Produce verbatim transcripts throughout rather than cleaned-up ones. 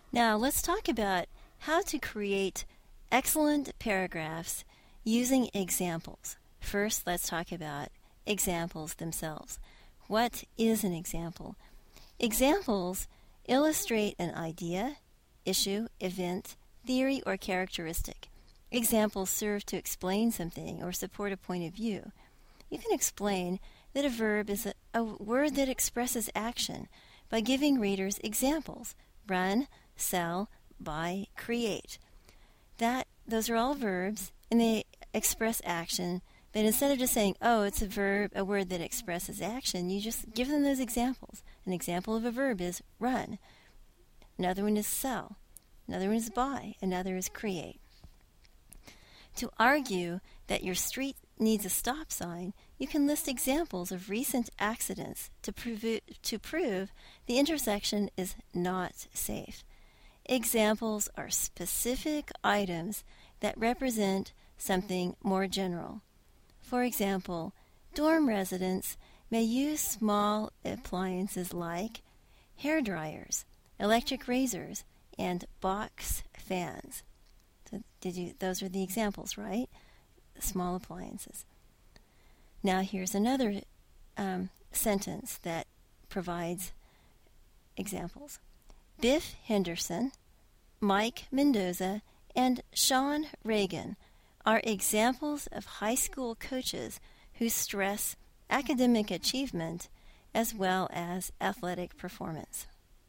Now, let's talk about how to create excellent paragraphs using examples. First, let's talk about examples themselves. What is an example? Examples illustrate an idea, issue, event, theory, or characteristic. Examples serve to explain something or support a point of view. You can explain that a verb is a, a word that expresses action by giving readers examples: run, sell, buy, create. That those are all verbs and they express action, but instead of just saying, oh, it's a verb, a word that expresses action, you just give them those examples. An example of a verb is run. Another one is sell. Another one is buy. Another is create. To argue that your street needs a stop sign, you can list examples of recent accidents to prove, to prove the intersection is not safe. Examples are specific items that represent something more general. For example, dorm residents may use small appliances like hair dryers, electric razors, and box fans. So did you? Those are the examples, right? Small appliances. Now here's another um, sentence that provides examples. Biff Henderson, Mike Mendoza, and Sean Reagan are examples of high school coaches who stress academic achievement as well as athletic performance.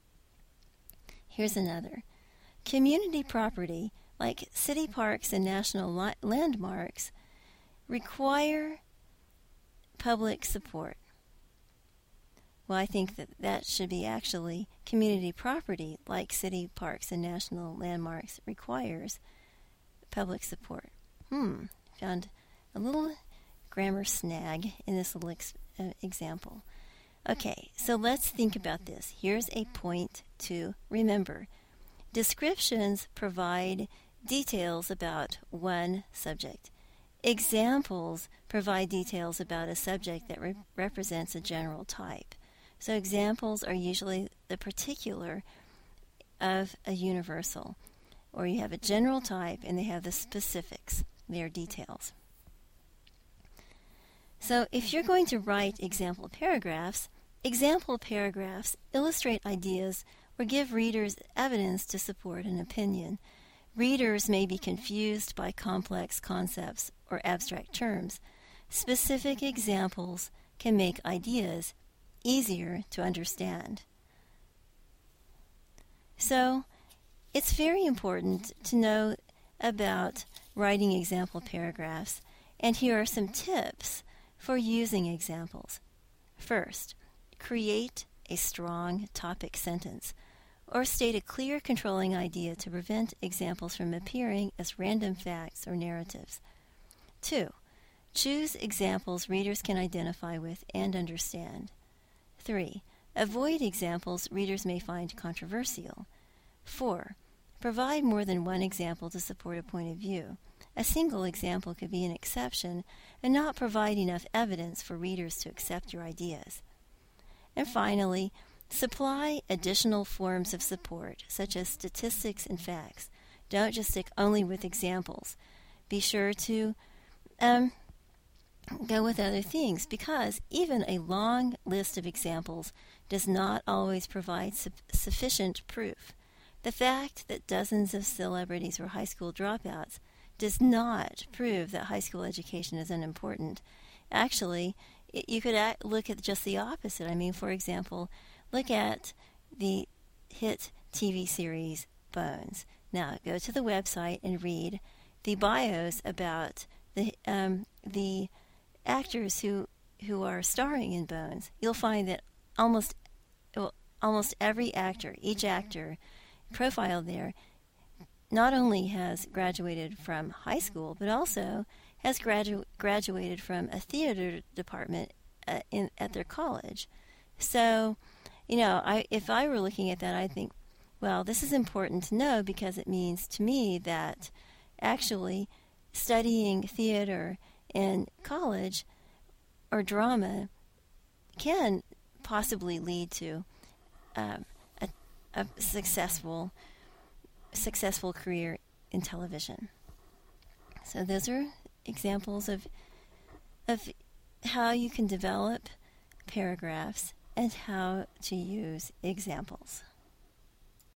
Here's another. Community property, like city parks and national li- landmarks, require public support. Well, I think that that should be actually community property, like city parks and national landmarks, requires public support. Hmm, found a little grammar snag in this little ex- uh, example. Okay, so let's think about this. Here's a point to remember. Descriptions provide details about one subject. Examples provide details about a subject that re- represents a general type. So examples are usually the particular of a universal, or you have a general type and they have the specifics. They are details. So if you're going to write example paragraphs, example paragraphs illustrate ideas or give readers evidence to support an opinion. Readers may be confused by complex concepts or abstract terms. Specific examples can make ideas easier to understand. So, it's very important to know about writing example paragraphs, and here are some tips for using examples. First, create a strong topic sentence, or state a clear controlling idea to prevent examples from appearing as random facts or narratives. Two, choose examples readers can identify with and understand. Three, avoid examples readers may find controversial. Four, provide more than one example to support a point of view. A single example could be an exception and not provide enough evidence for readers to accept your ideas. And finally, supply additional forms of support, such as statistics and facts. Don't just stick only with examples. Be sure to um, go with other things, because even a long list of examples does not always provide su- sufficient proof. The fact that dozens of celebrities were high school dropouts does not prove that high school education is unimportant. Actually, it, you could act, look at just the opposite. I mean, for example, look at the hit T V series Bones. Now, go to the website and read the bios about the um, the actors who who are starring in Bones. You'll find that almost well, almost every actor, each actor profiled there, not only has graduated from high school, but also has gradu- graduated from a theater department uh, in, at their college. So, you know, I if I were looking at that, I'd think, well, this is important to know because it means to me that actually studying theater in college or drama can possibly lead to um, a, a successful successful career in television. So those are examples of of how you can develop paragraphs and how to use examples.